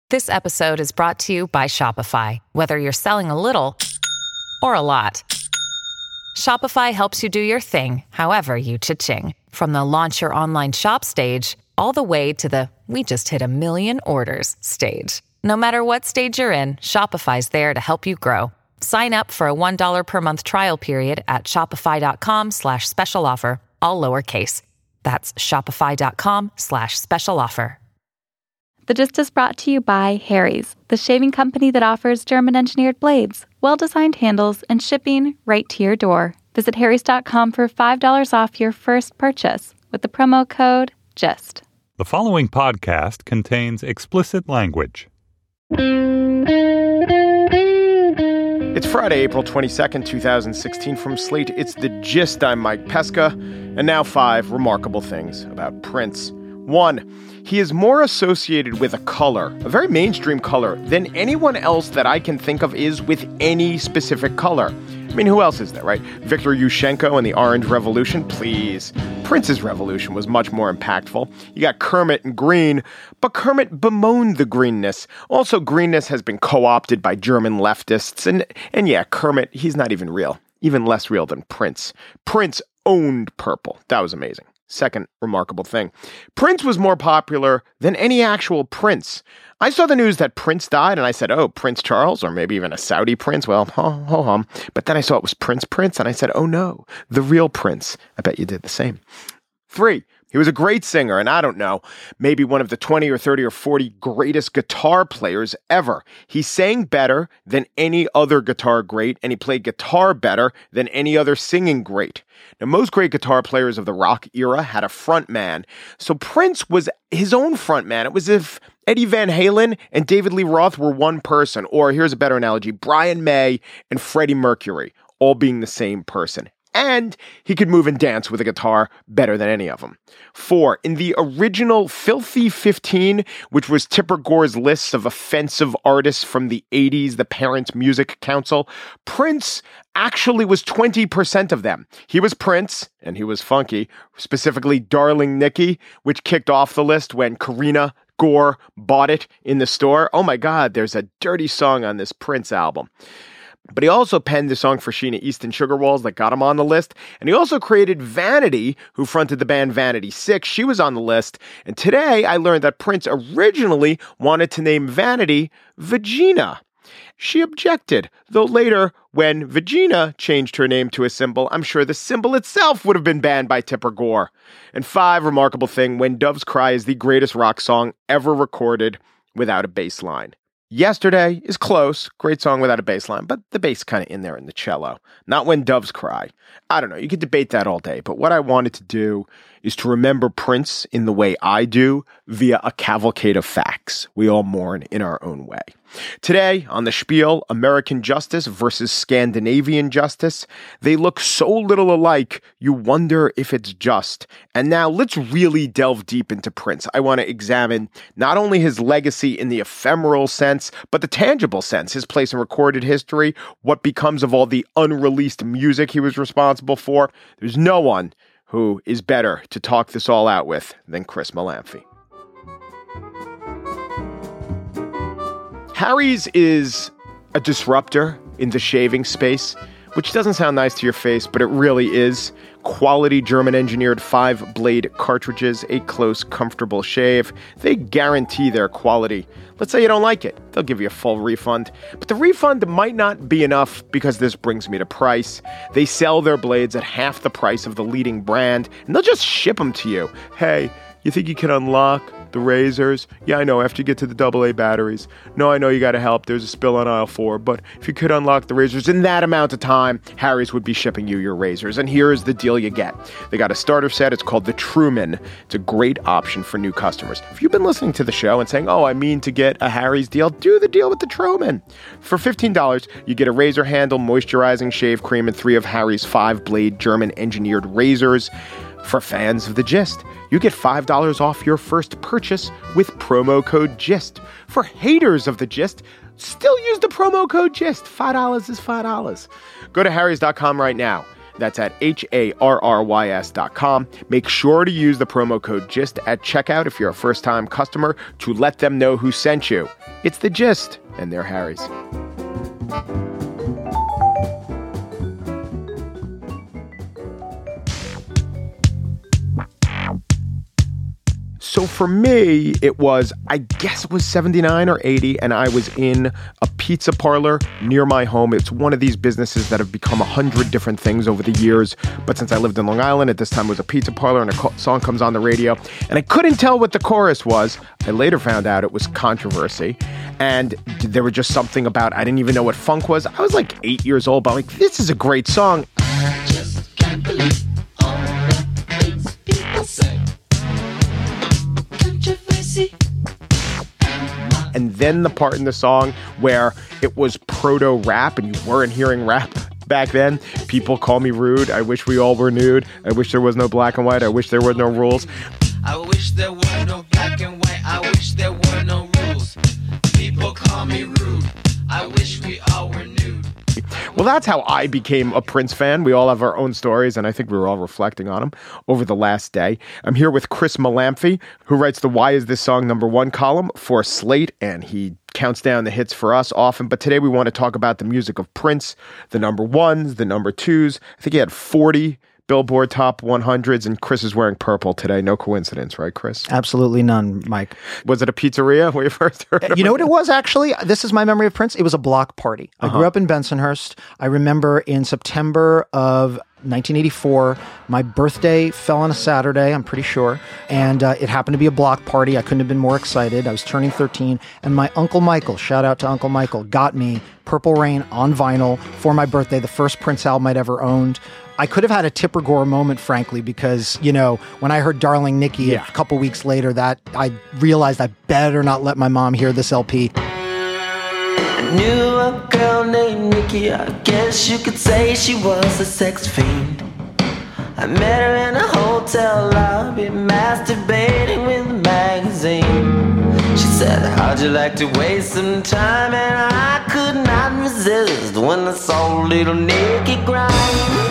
This episode is brought to you by Shopify. Whether you're selling a little or a lot, Shopify helps you do your thing, however you cha-ching. From the launch your online shop stage, all the way to the we just hit 1 million orders stage. No matter what stage you're in, Shopify's there to help you grow. Sign up for a $1 per month trial period at shopify.com/special offer, all lowercase. That's shopify.com/special offer. The Gist is brought to you by Harry's, the shaving company that offers German-engineered blades, well-designed handles, and shipping right to your door. Visit harrys.com for $5 off your first purchase with the promo code GIST. The following podcast contains explicit language. It's Friday, April 22nd, 2016. From Slate, it's The Gist. I'm Mike Pesca. And now 5 remarkable things about Prince. 1. He is more associated with a color, a very mainstream color, than anyone else that I can think of is with any specific color. I mean, who else is there, right? Viktor Yushchenko and the Orange Revolution? Please. Prince's revolution was much more impactful. You got Kermit and green, but Kermit bemoaned the greenness. Also, greenness has been co-opted by German leftists. And yeah, Kermit, he's not even real. Even less real than Prince. Prince owned purple. That was amazing. Second remarkable thing. Prince was more popular than any actual prince. I saw the news that Prince died and I said, oh, Prince Charles, or maybe even a Saudi prince. Well, ho-hum. But then I saw it was Prince and I said, oh no, the real Prince. I bet you did the same. 3. He was a great singer, and I don't know, maybe one of the 20 or 30 or 40 greatest guitar players ever. He sang better than any other guitar great, and he played guitar better than any other singing great. Now, most great guitar players of the rock era had a front man, so Prince was his own front man. It was as if Eddie Van Halen and David Lee Roth were one person, or here's a better analogy, Brian May and Freddie Mercury, all being the same person. And he could move and dance with a guitar better than any of them. 4. In the original Filthy 15, which was Tipper Gore's list of offensive artists from the 80s, the Parents Music Council, Prince actually was 20% of them. He was Prince, and he was funky, specifically Darling Nikki, which kicked off the list when Karina Gore bought it in the store. Oh my God, there's a dirty song on this Prince album. But he also penned the song for Sheena Easton Sugar Walls that got him on the list. And he also created Vanity, who fronted the band Vanity 6. She was on the list. And today I learned that Prince originally wanted to name Vanity Vagina. She objected, though later, when Vagina changed her name to a symbol, I'm sure the symbol itself would have been banned by Tipper Gore. And 5, remarkable thing, When Doves Cry is the greatest rock song ever recorded without a bass line. Yesterday is close, great song without a bass line, but the bass kind of in there in the cello. Not When Doves Cry. I don't know, you could debate that all day, but what I wanted to do is to remember Prince in the way I do, via a cavalcade of facts. We all mourn in our own way. Today, on the Spiel, American justice versus Scandinavian justice. They look so little alike, you wonder if it's just. And now let's really delve deep into Prince. I want to examine not only his legacy in the ephemeral sense, but the tangible sense, his place in recorded history, what becomes of all the unreleased music he was responsible for. There's no one who is better to talk this all out with than Chris Malamphy. Harry's is a disruptor in the shaving space, which doesn't sound nice to your face, but it really is. Quality German-engineered 5-blade cartridges, a close, comfortable shave. They guarantee their quality. Let's say you don't like it. They'll give you a full refund. But the refund might not be enough because this brings me to price. They sell their blades at half the price of the leading brand, and they'll just ship them to you. Hey, you think you can unlock the razors? Yeah, I know, after you get to the AA batteries. No, I know you got to help. There's a spill on aisle 4, but if you could unlock the razors in that amount of time, Harry's would be shipping you your razors. And here's the deal you get. They got a starter set. It's called the Truman. It's a great option for new customers. If you've been listening to the show and saying, oh, I mean to get a Harry's deal, do the deal with the Truman. For $15, you get a razor handle, moisturizing shave cream, and 3 of Harry's 5-blade German-engineered razors. For fans of The Gist, you get $5 off your first purchase with promo code GIST. For haters of The Gist, still use the promo code GIST. $5 is $5. Go to harrys.com right now That's at HARRYS.com. Make sure to use the promo code GIST at checkout if you're a first-time customer to let them know who sent you. It's The Gist, and they're Harry's. So for me, it was, I guess it was 79 or 80, and I was in a pizza parlor near my home. It's one of these businesses that have become 100 different things over the years. But since I lived in Long Island, at this time it was a pizza parlor, and a song comes on the radio, and I couldn't tell what the chorus was. I later found out it was Controversy, and there was just something about, I didn't even know what funk was. I was like 8 years old, but I'm like, this is a great song. I just can't believe all the things people say. And then the part in the song where it was proto-rap and you weren't hearing rap back then. People call me rude. I wish we all were nude. I wish there was no black and white. I wish there were no rules. I wish there were no black and white. I wish there were no rules. People call me rude. I wish we all were nude. Well, that's how I became a Prince fan. We all have our own stories, and I think we were all reflecting on them over the last day. I'm here with Chris Malamphy, who writes the Why Is This Song #1 column for Slate, and he counts down the hits for us often. But today we want to talk about the music of Prince, the #1s, the #2s. I think he had 40 Billboard Top 100s, and Chris is wearing purple today. No coincidence, right, Chris? Absolutely none, Mike. Was it a pizzeria where you first heard of You know what it was, actually? This is my memory of Prince. It was a block party. I grew up in Bensonhurst. I remember in September of 1984, my birthday fell on a Saturday, I'm pretty sure, and it happened to be a block party. I couldn't have been more excited. I was turning 13, and my Uncle Michael, shout out to Uncle Michael, got me Purple Rain on vinyl for my birthday, the first Prince album I'd ever owned. I could have had a Tipper Gore moment, frankly, because, you know, when I heard Darling Nikki a couple weeks later, that I realized I better not let my mom hear this LP. I knew a girl named Nikki. I guess you could say she was a sex fiend. I met her in a hotel lobby, masturbating with a magazine. She said, how'd you like to waste some time? And I could not resist when I saw little Nikki grind.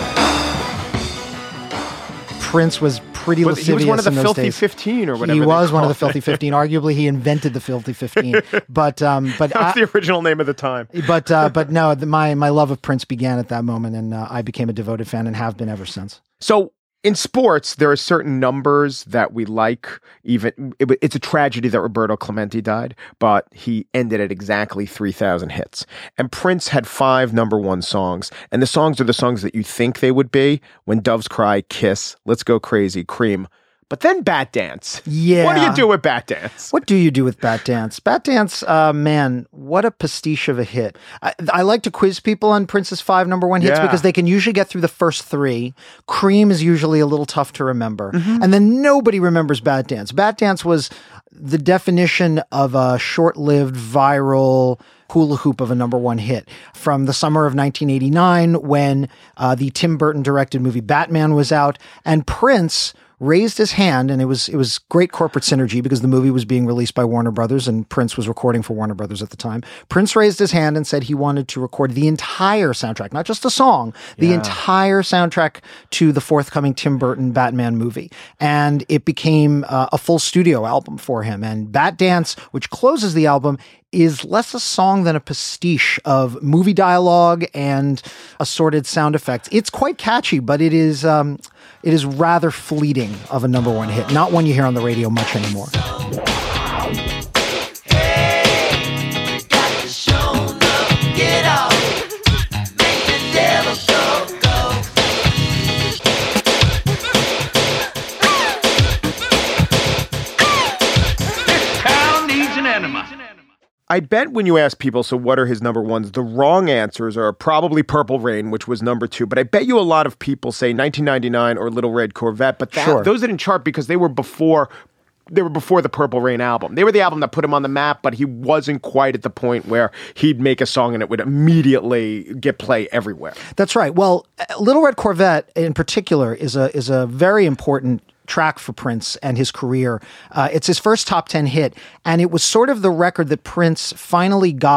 Prince was pretty lascivious. He was one of the in those Filthy days. 15 or whatever. He was one of the Filthy 15. Arguably, he invented the Filthy 15. But that's the original name of the time. But no, my love of Prince began at that moment, and I became a devoted fan and have been ever since. So in sports, there are certain numbers that we like. It's a tragedy that Roberto Clemente died, but he ended at exactly 3,000 hits. And Prince had 5 #1 songs, and the songs are the songs that you think they would be: When Doves Cry, Kiss, Let's Go Crazy, Cream. But then Bat Dance. Yeah. What do you do with Bat Dance? What do you do with Bat Dance? Bat Dance, man, what a pastiche of a hit. I like to quiz people on Prince's 5 #1 hits because they can usually get through the first 3. Cream is usually a little tough to remember. And then nobody remembers Bat Dance. Bat Dance was the definition of a short-lived viral hula hoop of a #1 hit from the summer of 1989 when the Tim Burton directed movie Batman was out, and Prince raised his hand, and it was great corporate synergy because the movie was being released by Warner Brothers and Prince was recording for Warner Brothers at the time. Prince raised his hand and said he wanted to record the entire soundtrack, not just a song, the entire soundtrack to the forthcoming Tim Burton Batman movie. And it became a full studio album for him. And Bat Dance, which closes the album, is less a song than a pastiche of movie dialogue and assorted sound effects. It's quite catchy, but it is rather fleeting of a #1 hit, not one you hear on the radio much anymore. Hey, got to show up, get out, make the devil go. This town needs an enema. I bet when you ask people, so what are his #1s, the wrong answers are probably Purple Rain, which was #2. But I bet you a lot of people say 1999 or Little Red Corvette. But those didn't chart because they were before the Purple Rain album. They were the album that put him on the map, but he wasn't quite at the point where he'd make a song and it would immediately get play everywhere. That's right. Well, Little Red Corvette in particular is a very important track for Prince and his career. It's his first top 10 hit, and it was sort of the record that Prince finally got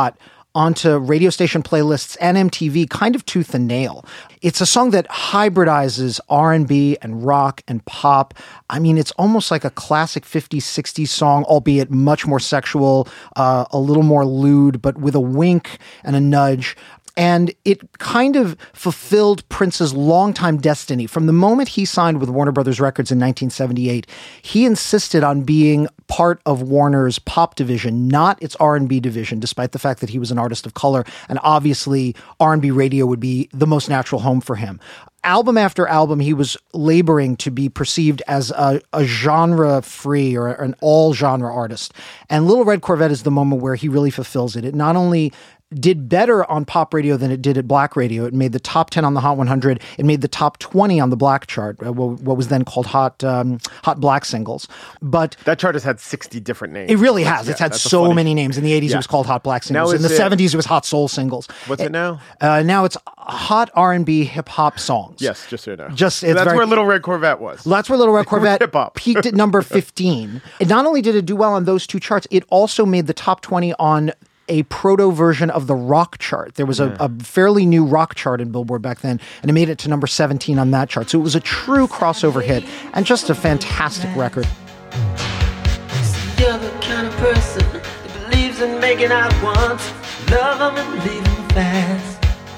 onto radio station playlists and MTV kind of tooth and nail. It's a song that hybridizes R&B and rock and pop. I mean, it's almost like a classic 50s, 60s song, albeit much more sexual, a little more lewd, but with a wink and a nudge. And it kind of fulfilled Prince's longtime destiny. From the moment he signed with Warner Brothers Records in 1978, he insisted on being part of Warner's pop division, not its R&B division, despite the fact that he was an artist of color. And obviously, R&B radio would be the most natural home for him. Album after album, he was laboring to be perceived as a genre-free or an all-genre artist. And Little Red Corvette is the moment where he really fulfills it. It not only did better on pop radio than it did at black radio. It made the top 10 on the Hot 100. It made the top 20 on the black chart, what was then called Hot Black Singles. But that chart has had 60 different names. It really has. It's had so many names. In the 80s, it was called Hot Black Singles. In the 70s, it was Hot Soul Singles. What's it now? Now it's Hot R&B Hip Hop Songs. Yes, just so you know. That's where Little Red Corvette was. That's where Little Red Corvette peaked at number 15. And not only did it do well on those two charts, it also made the top 20 on a proto version of the rock chart. There was a fairly new rock chart in Billboard back then, and it made it to number 17 on that chart. So it was a true crossover hit and just a fantastic record. You're the kind of person that believes in making out once, love them and leave them fast.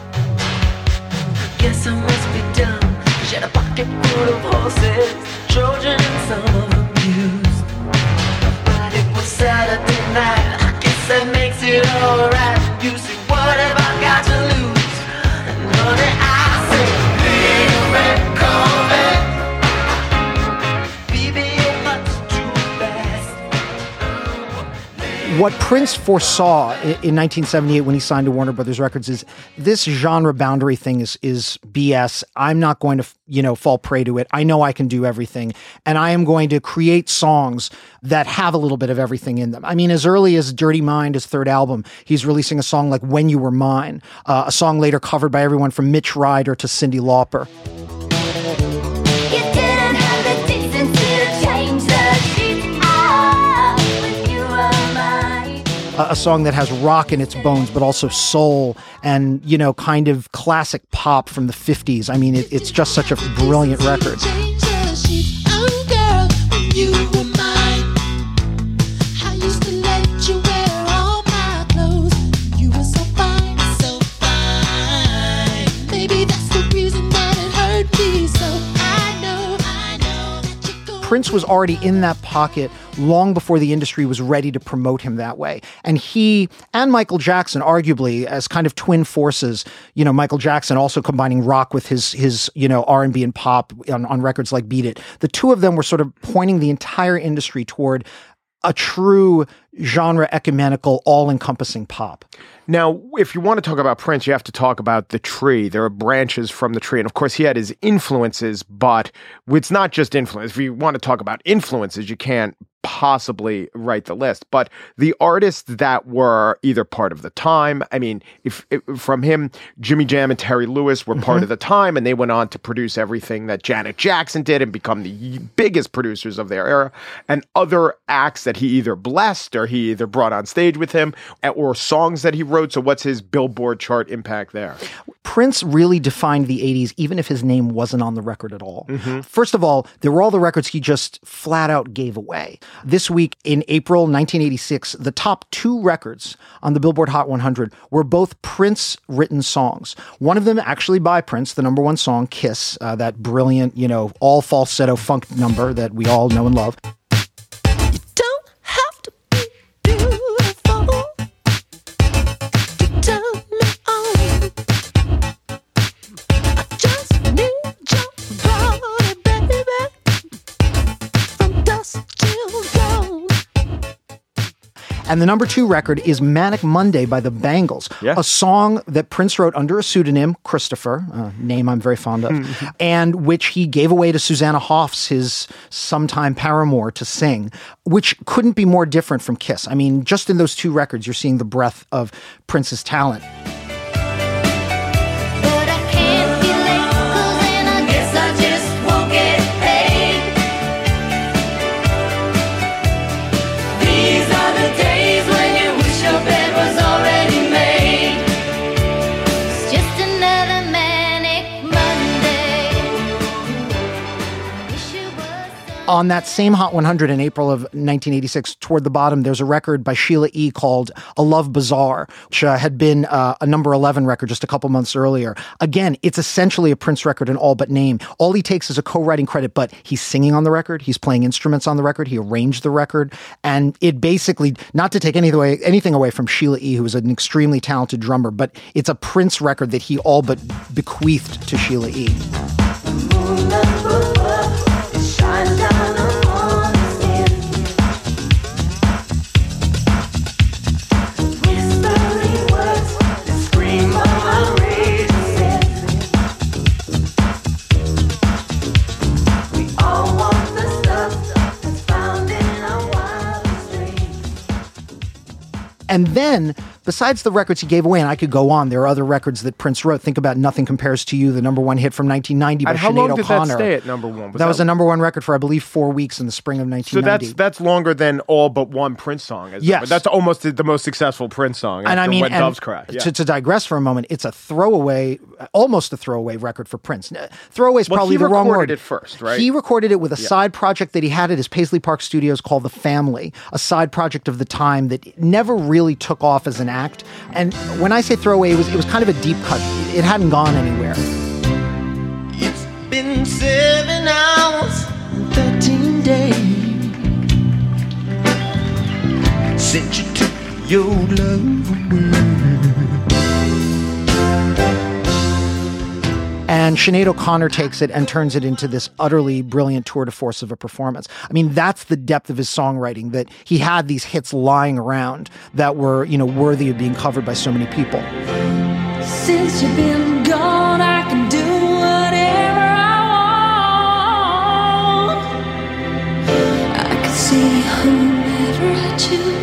I guess I must be dumb. She had a pocket full of horses, Trojan and some of them used. But it was Saturday night. That makes it alright. You see, what have I got to lose? And honey, I say, Little Red Corvette, baby, you're much too fast. What Prince foresaw in 1978 when he signed to Warner Brothers Records is this genre boundary thing is BS. I'm not going to, fall prey to it. I know I can do everything, and I am going to create songs that have a little bit of everything in them. I mean, as early as Dirty Mind, his third album, he's releasing a song like When You Were Mine, a song later covered by everyone from Mitch Ryder to Cyndi Lauper. You didn't have the decency to change the sheets when you were mine. A song that has rock in its bones, but also soul and, kind of classic pop from the 50s. I mean, it's just such a brilliant record. Prince was already in that pocket long before the industry was ready to promote him that way. And he and Michael Jackson, arguably, as kind of twin forces, Michael Jackson also combining rock with his R&B and pop on records like Beat It. The two of them were sort of pointing the entire industry toward a true genre ecumenical, all-encompassing pop. Now, if you want to talk about Prince, you have to talk about the tree. There are branches from the tree. And of course, he had his influences, but it's not just influence. If you want to talk about influences, you can't possibly write the list. But the artists that were either part of the time, I mean, if from him, Jimmy Jam and Terry Lewis were part of the time, and they went on to produce everything that Janet Jackson did and become the biggest producers of their era, and other acts that he either blessed or he either brought on stage with him, or songs that he wrote. So what's his Billboard chart impact there? Prince really defined the 80s, even if his name wasn't on the record at all. First of all, there were all the records he just flat out gave away. This week, in April 1986, the top two records on the Billboard Hot 100 were both Prince-written songs. One of them actually by Prince, the number one song, Kiss, that brilliant, all falsetto funk number that we all know and love. You don't have to be beautiful to turn me on. I just need your body, baby, from dusk till dawn. And the number two record is Manic Monday by the Bangles, a song that Prince wrote under a pseudonym, Christopher, a name I'm very fond of, and which he gave away to Susanna Hoffs, his sometime paramour, to sing, which couldn't be more different from Kiss. I mean, just in those two records, you're seeing the breadth of Prince's talent. These are the days when you wish your bed was already made. On that same Hot 100 in April of 1986, toward the bottom, there's a record by Sheila E. called A Love Bazaar, which had been a number 11 record just a couple months earlier. Again, it's essentially a Prince record in all but name. All he takes is a co-writing credit, but he's singing on the record, he's playing instruments on the record, he arranged the record, and it basically, not to take anything away from Sheila E., who was an extremely talented drummer, but it's a Prince record that he all but bequeathed to Sheila E. And then, besides the records he gave away, and I could go on, there are other records that Prince wrote. Think about Nothing Compares to You, the number one hit from 1990 by Sinead O'Connor. And how long did that stay at number one? That was a number one record for, I believe, 4 weeks in the spring of 1990. So that's longer than all but one Prince song. Yes. That's almost the most successful Prince song. And I mean, When Doves Cry. Yeah. To digress for a moment, it's a throwaway, almost a throwaway record for Prince. Throwaway is probably the wrong word. He recorded it first, right? He recorded it with a side project that he had at his Paisley Park Studios called The Family, a side project of the time that never really took off as an act. And when I say throwaway, it was kind of a deep cut. It hadn't gone anywhere. It's been 7 hours and 13 days since you took your love away. And Sinead O'Connor takes it and turns it into this utterly brilliant tour de force of a performance. I mean, that's the depth of his songwriting, that he had these hits lying around that were, worthy of being covered by so many people. Since you've been gone, I can do whatever I want. I can see whomever I choose.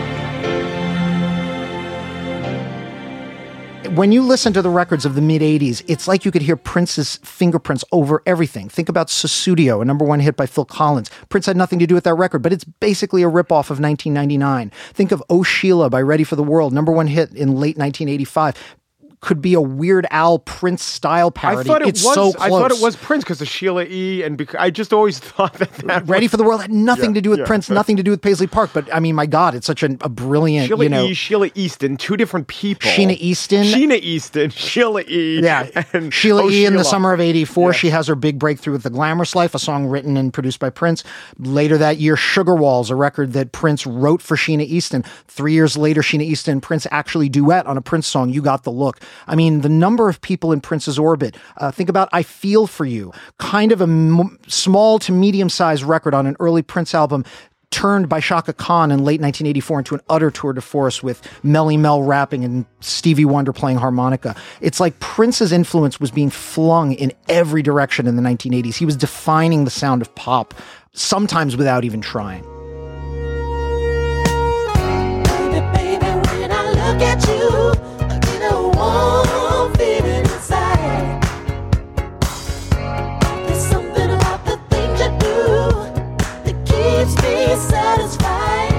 When you listen to the records of the mid-'80s, it's like you could hear Prince's fingerprints over everything. Think about Sussudio, a number one hit by Phil Collins. Prince had nothing to do with that record, but it's basically a ripoff of 1999. Think of Oh Sheila by Ready for the World, number one hit in late 1985. Could be a Weird Al Prince style parody. It's so close. I thought it was Prince because of Sheila E. And I just always thought that Ready for the World had nothing to do with Prince, nothing to do with Paisley Park. But I mean, my God, it's such a brilliant, Sheila Easton, two different people. Sheena Easton, Sheila E. Yeah. And Sheila E. in the Sheila. summer of 84, she has her big breakthrough with The Glamorous Life, a song written and produced by Prince. Later that year, Sugar Walls, a record that Prince wrote for Sheena Easton. 3 years later, Sheena Easton and Prince actually duet on a Prince song, You Got the Look. I mean, the number of people in Prince's orbit. Think about I Feel For You, kind of a small to medium-sized record on an early Prince album, turned by Chaka Khan in late 1984 into an utter tour de force with Melly Mel rapping and Stevie Wonder playing harmonica. It's like Prince's influence was being flung in every direction in the 1980s. He was defining the sound of pop, sometimes without even trying. Baby, when I look at you, I get a warm feeling inside. There's something about the things you do that keeps me satisfied.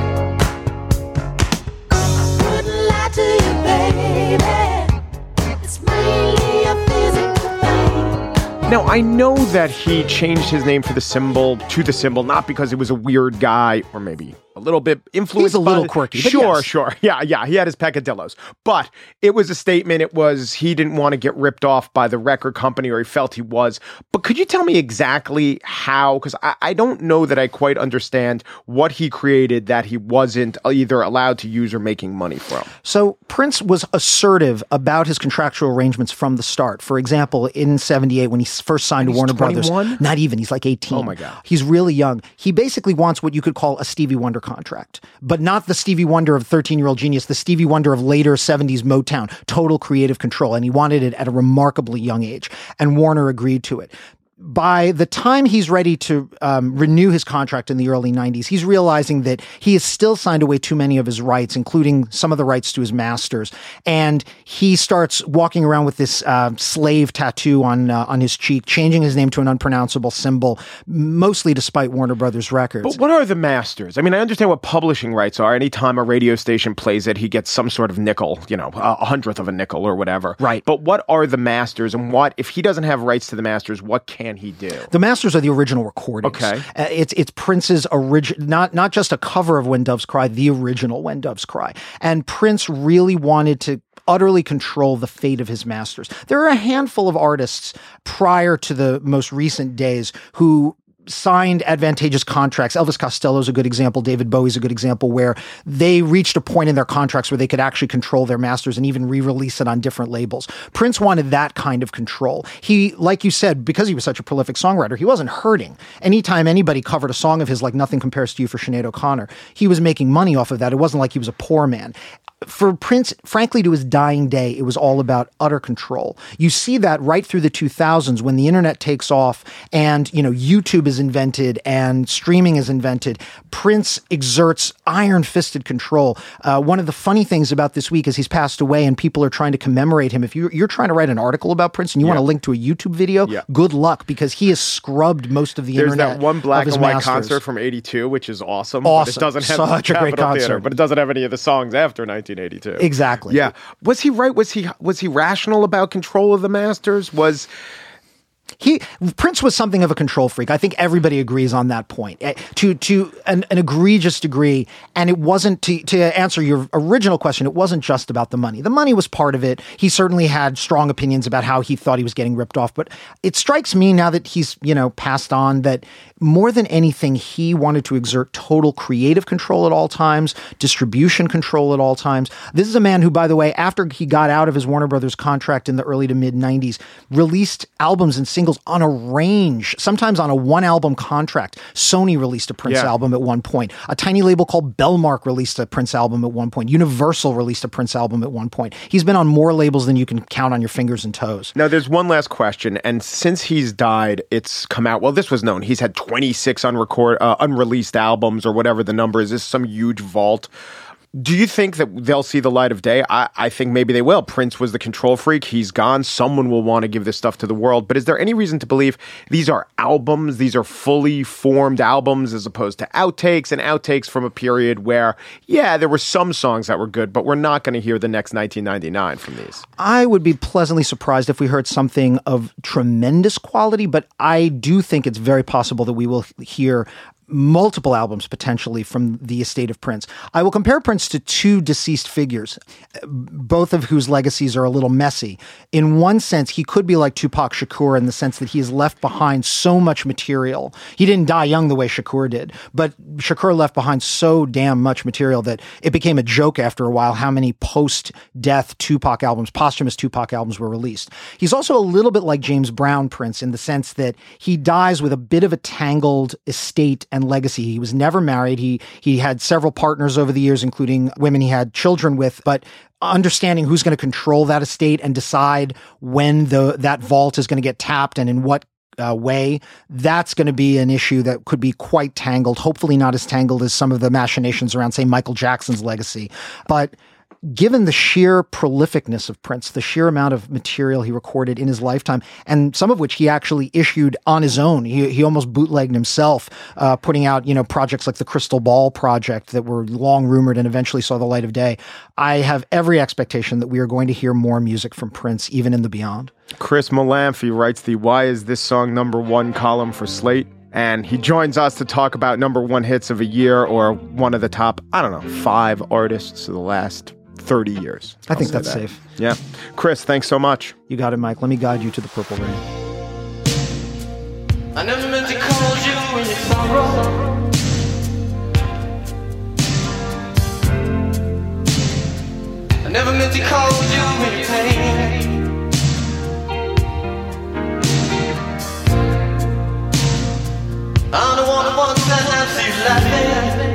Wouldn't lie to you, baby. It's mainly a physical thing. Now, I know that he changed his name to the symbol, not because he was a weird guy, or maybe a little bit influenced. He's a little quirky. But Sure. Yeah. He had his peccadillos. But it was a statement. It was, he didn't want to get ripped off by the record company, or he felt he was. But could you tell me exactly how? Because I don't know that I quite understand what he created that he wasn't either allowed to use or making money from. So Prince was assertive about his contractual arrangements from the start. For example, in 78, when he first signed to Warner 21? Brothers, not even, he's like 18. Oh my God. He's really young. He basically wants what you could call a Stevie Wonder contract, but not the Stevie Wonder of 13-Year-Old Genius, the Stevie Wonder of later 70s Motown, total creative control. And he wanted it at a remarkably young age. And Warner agreed to it. By the time he's ready to renew his contract in the early 90s, he's realizing that he has still signed away too many of his rights, including some of the rights to his masters. And he starts walking around with this slave tattoo on his cheek, changing his name to an unpronounceable symbol, mostly despite Warner Brothers Records. But what are the masters? I mean, I understand what publishing rights are. Anytime a radio station plays it, he gets some sort of nickel, a hundredth of a nickel or whatever. Right. But what are the masters, and what, if he doesn't have rights to the masters, what can can he do? The masters are the original recordings. Okay. It's Prince's original, not just a cover of When Doves Cry, the original When Doves Cry. And Prince really wanted to utterly control the fate of his masters. There are a handful of artists prior to the most recent days who signed advantageous contracts. Elvis Costello is a good example. David Bowie's a good example, where they reached a point in their contracts where they could actually control their masters and even re-release it on different labels. Prince wanted that kind of control. He, like you said, because he was such a prolific songwriter, he wasn't hurting. Anytime anybody covered a song of his, like Nothing Compares to You for Sinead O'Connor, he was making money off of that. It wasn't like he was a poor man. For Prince, frankly, to his dying day, it was all about utter control. You see that right through the 2000s when the internet takes off and, YouTube is invented and streaming is invented. Prince exerts iron-fisted control. One of the funny things about this week is he's passed away and people are trying to commemorate him. If you're trying to write an article about Prince and you want to link to a YouTube video, good luck, because he has scrubbed most of the internet. There's that one black and white masters. concert from 82, which is awesome. Awesome. But it doesn't have such a great concert. Theater, but it doesn't have any of the songs after 1982. Exactly. Yeah. Was he right? Was he rational about control of the masters? Prince was something of a control freak. I think everybody agrees on that point to an egregious degree. And it wasn't, to answer your original question, it wasn't just about the money. The money was part of it. He certainly had strong opinions about how he thought he was getting ripped off. But it strikes me now that he's, passed on, that more than anything, he wanted to exert total creative control at all times, distribution control at all times. This is a man who, by the way, after he got out of his Warner Brothers contract in the early to mid 90s, released albums and singles on a range, sometimes on a one-album contract. Sony released a Prince album at one point. A tiny label called Bellmark released a Prince album at one point. Universal released a Prince album at one point. He's been on more labels than you can count on your fingers and toes. Now, there's one last question, and since he's died, it's come out, well, this was known. He's had 26 unreleased albums, or whatever the number is. This is some huge vault. Do you think that they'll see the light of day? I think maybe they will. Prince was the control freak. He's gone. Someone will want to give this stuff to the world. But is there any reason to believe these are albums? These are fully formed albums as opposed to outtakes, and outtakes from a period where, there were some songs that were good, but we're not going to hear the next 1999 from these. I would be pleasantly surprised if we heard something of tremendous quality, but I do think it's very possible that we will hear multiple albums potentially from the estate of Prince. I will compare Prince to two deceased figures, both of whose legacies are a little messy. In one sense, he could be like Tupac Shakur in the sense that he has left behind so much material. He didn't die young the way Shakur did, but Shakur left behind so damn much material that it became a joke after a while how many post-death Tupac albums, posthumous Tupac albums were released. He's also a little bit like James Brown Prince in the sense that he dies with a bit of a tangled estate and legacy. He was never married. He had several partners over the years, including women he had children with, but understanding who's going to control that estate and decide when that vault is going to get tapped and in what way, that's going to be an issue that could be quite tangled. Hopefully not as tangled as some of the machinations around, say, Michael Jackson's legacy. But given the sheer prolificness of Prince, the sheer amount of material he recorded in his lifetime, and some of which he actually issued on his own, he almost bootlegged himself, putting out, projects like the Crystal Ball Project that were long rumored and eventually saw the light of day. I have every expectation that we are going to hear more music from Prince, even in the beyond. Chris Molanphy writes the Why Is This Song #1 column for Slate. And he joins us to talk about #1 hits of a year, or one of the top, 5 artists of the last 30 years. I think that's safe. Yeah. Chris, thanks so much. You got it, Mike. Let me guide you to the Purple Rain. I never meant to call you when you sorrow. I never meant to call you when you pain. I'm the one who wants to have you laughing.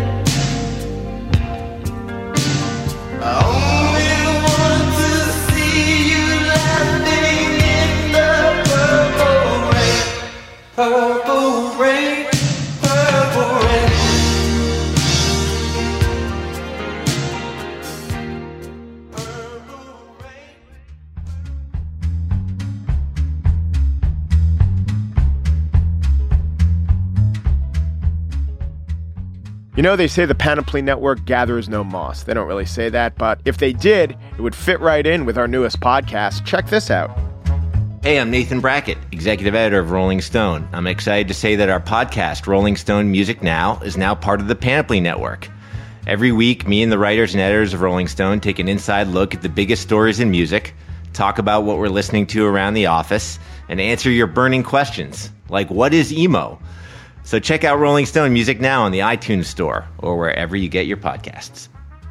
I only want to see you laughing in the purple rain. Purple rain, purple rain. You know, they say the Panoply Network gathers no moss. They don't really say that, but if they did, it would fit right in with our newest podcast. Check this out. Hey, I'm Nathan Brackett, executive editor of Rolling Stone. I'm excited to say that our podcast, Rolling Stone Music Now, is now part of the Panoply Network. Every week, me and the writers and editors of Rolling Stone take an inside look at the biggest stories in music, talk about what we're listening to around the office, and answer your burning questions, like what is emo? So check out Rolling Stone Music Now on the iTunes Store or wherever you get your podcasts.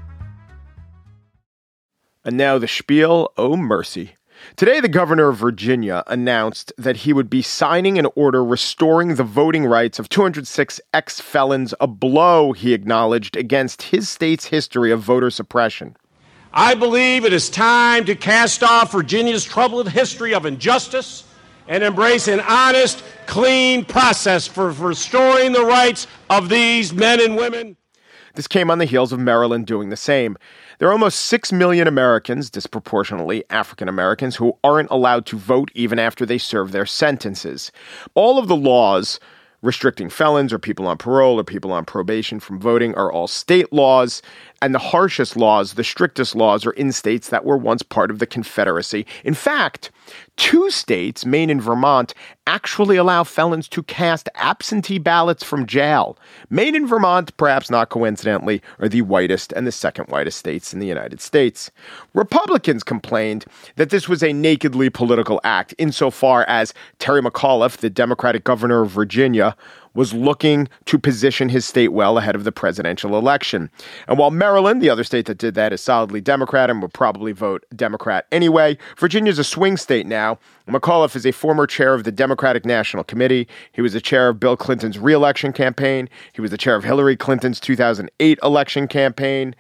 And now the spiel, oh mercy. Today, the governor of Virginia announced that he would be signing an order restoring the voting rights of 206 ex-felons, a blow, he acknowledged, against his state's history of voter suppression. I believe it is time to cast off Virginia's troubled history of injustice and embrace an honest, clean process for restoring the rights of these men and women. This came on the heels of Maryland doing the same. There are almost 6 million Americans, disproportionately African Americans, who aren't allowed to vote even after they serve their sentences. All of the laws restricting felons or people on parole or people on probation from voting are all state laws, and the harshest laws, the strictest laws, are in states that were once part of the Confederacy. In fact, 2 states, Maine and Vermont, actually allow felons to cast absentee ballots from jail. Maine and Vermont, perhaps not coincidentally, are the whitest and the second whitest states in the United States. Republicans complained that this was a nakedly political act insofar as Terry McAuliffe, the Democratic governor of Virginia, was looking to position his state well ahead of the presidential election. And while Maryland, the other state that did that, is solidly Democrat and would probably vote Democrat anyway, Virginia's a swing state now. McAuliffe is a former chair of the Democratic National Committee. He was the chair of Bill Clinton's re-election campaign. He was the chair of Hillary Clinton's 2008 election campaign.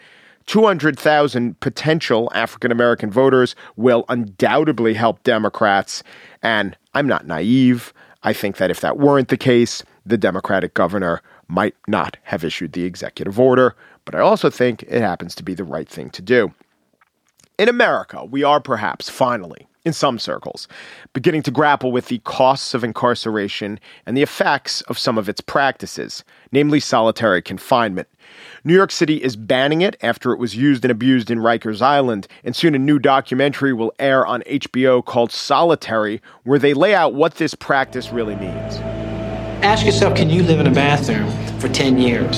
200,000 potential African-American voters will undoubtedly help Democrats. And I'm not naive. I think that if that weren't the case, the Democratic governor might not have issued the executive order. But I also think it happens to be the right thing to do. In America, we are perhaps finally, in some circles, beginning to grapple with the costs of incarceration and the effects of some of its practices, namely solitary confinement. New York City is banning it after it was used and abused in Rikers Island, and soon a new documentary will air on HBO called Solitary, where they lay out what this practice really means. Ask yourself, can you live in a bathroom for 10 years?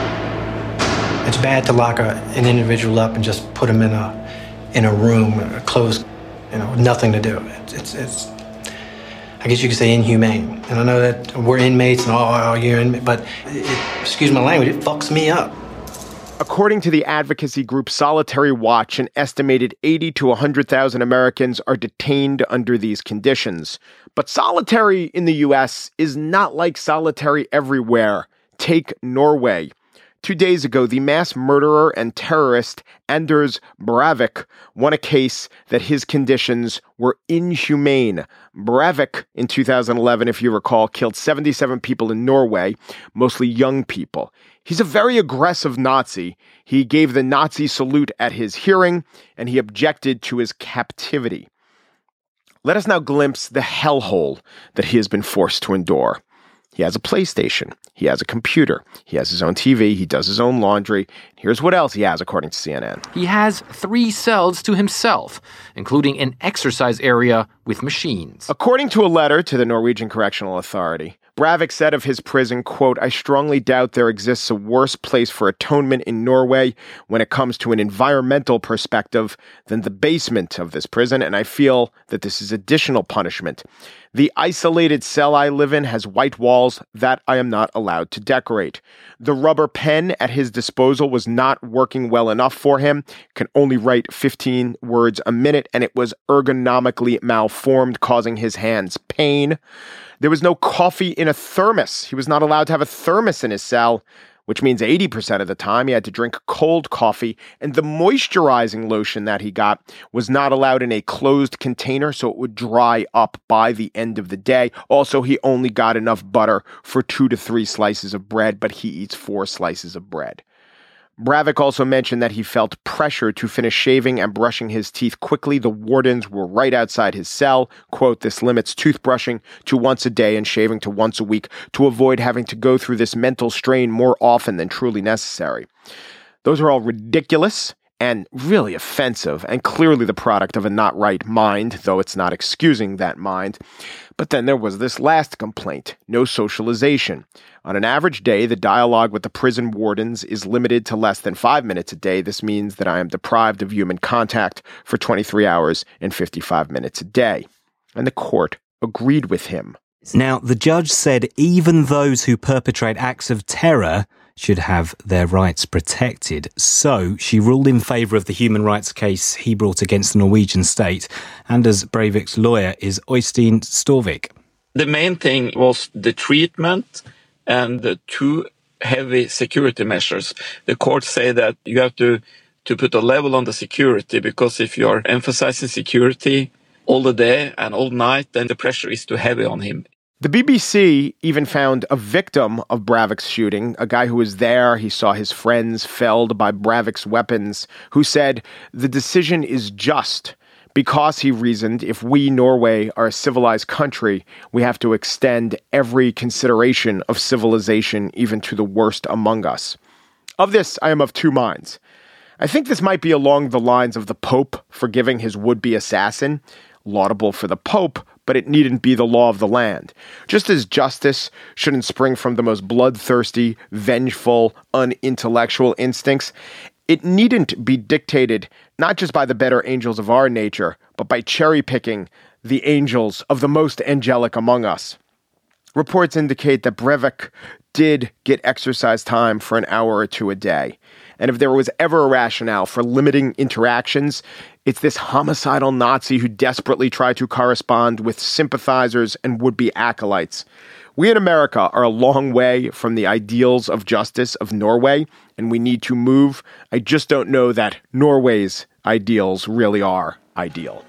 It's bad to lock an individual up and just put them in a room, closed, nothing to do. It's I guess you could say inhumane. And I know that we're inmates and you're inmates, but excuse my language, it fucks me up. According to the advocacy group Solitary Watch, an estimated 80 to 100,000 Americans are detained under these conditions. But solitary in the U.S. is not like solitary everywhere. Take Norway. 2 days ago, the mass murderer and terrorist Anders Breivik won a case that his conditions were inhumane. Breivik, in 2011, if you recall, killed 77 people in Norway, mostly young people. He's a very aggressive Nazi. He gave the Nazi salute at his hearing, and he objected to his captivity. Let us now glimpse the hellhole that he has been forced to endure. He has a PlayStation. He has a computer. He has his own TV. He does his own laundry. Here's what else he has, according to CNN. He has 3 cells to himself, including an exercise area with machines. According to a letter to the Norwegian Correctional Authority, Breivik said of his prison, quote, "I strongly doubt there exists a worse place for atonement in Norway when it comes to an environmental perspective than the basement of this prison, and I feel that this is additional punishment. The isolated cell I live in has white walls that I am not allowed to decorate. The rubber pen at his disposal was not working well enough for him, can only write 15 words a minute, and it was ergonomically malformed, causing his hands pain. There was no coffee in a thermos. He was not allowed to have a thermos in his cell, which means 80% of the time he had to drink cold coffee, and the moisturizing lotion that he got was not allowed in a closed container, so it would dry up by the end of the day. Also, he only got enough butter for 2 to 3 slices of bread, but he eats 4 slices of bread. Breivik also mentioned that he felt pressure to finish shaving and brushing his teeth quickly. The wardens were right outside his cell. Quote, "This limits toothbrushing to once a day and shaving to once a week to avoid having to go through this mental strain more often than truly necessary." Those are all ridiculous and really offensive and clearly the product of a not right mind, though it's not excusing that mind. But then there was this last complaint, no socialization. On an average day, the dialogue with the prison wardens is limited to less than 5 minutes a day. This means that I am deprived of human contact for 23 hours and 55 minutes a day. And the court agreed with him. Now, the judge said even those who perpetrate acts of terror should have their rights protected. So she ruled in favour of the human rights case he brought against the Norwegian state. Anders Breivik's lawyer is Øystein Storvik. The main thing was the treatment and the too heavy security measures. The courts say that you have to put a level on the security, because if you are emphasizing security all the day and all night, then the pressure is too heavy on him. The BBC even found a victim of Breivik's shooting, a guy who was there. He saw his friends felled by Breivik's weapons, who said the decision is just because, he reasoned, if we, Norway, are a civilized country, we have to extend every consideration of civilization even to the worst among us. Of this, I am of two minds. I think this might be along the lines of the Pope forgiving his would-be assassin, laudable for the Pope, but it needn't be the law of the land. Just as justice shouldn't spring from the most bloodthirsty, vengeful, unintellectual instincts, it needn't be dictated not just by the better angels of our nature, but by cherry-picking the angels of the most angelic among us. Reports indicate that Breivik did get exercise time for an hour or two a day. And if there was ever a rationale for limiting interactions, it's this homicidal Nazi who desperately tried to correspond with sympathizers and would-be acolytes. We in America are a long way from the ideals of justice of Norway, and we need to move. I just don't know that Norway's ideals really are ideal.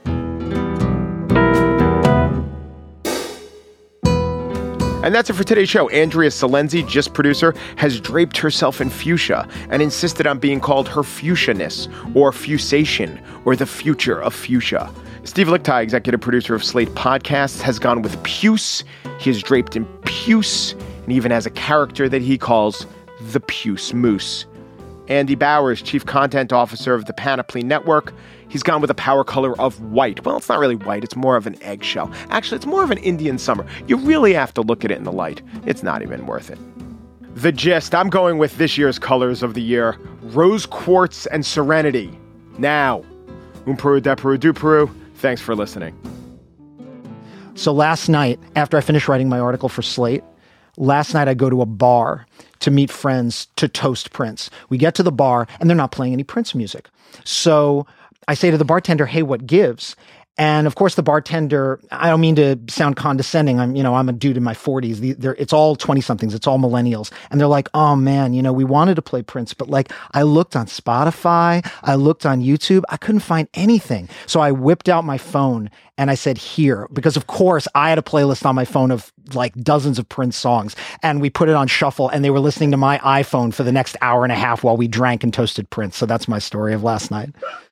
And that's it for today's show. Andrea Salenzi, Gist producer, has draped herself in fuchsia and insisted on being called her fuchsianess or fusation or the future of fuchsia. Steve Lickteig, executive producer of Slate Podcasts, has gone with puce. He is draped in puce and even has a character that he calls the Puce Moose. Andy Bowers, chief content officer of the Panoply Network, he's gone with a power color of white. Well, it's not really white. It's more of an eggshell. Actually, it's more of an Indian summer. You really have to look at it in the light. It's not even worth it. The Gist. I'm going with this year's colors of the year. Rose quartz and serenity. Now, Peru, de Peru, du Peru. Thanks for listening. So last night, after I finished writing my article for Slate, last night I go to a bar to meet friends to toast Prince. We get to the bar and they're not playing any Prince music. So I say to the bartender, hey, what gives? And of course, the bartender, I don't mean to sound condescending. I'm a dude in my 40s. It's all 20-somethings. It's all millennials. And they're like, oh, man, we wanted to play Prince. But I looked on Spotify. I looked on YouTube. I couldn't find anything. So I whipped out my phone and I said, here, because of course I had a playlist on my phone of dozens of Prince songs. And we put it on shuffle and they were listening to my iPhone for the next hour and a half while we drank and toasted Prince. So that's my story of last night.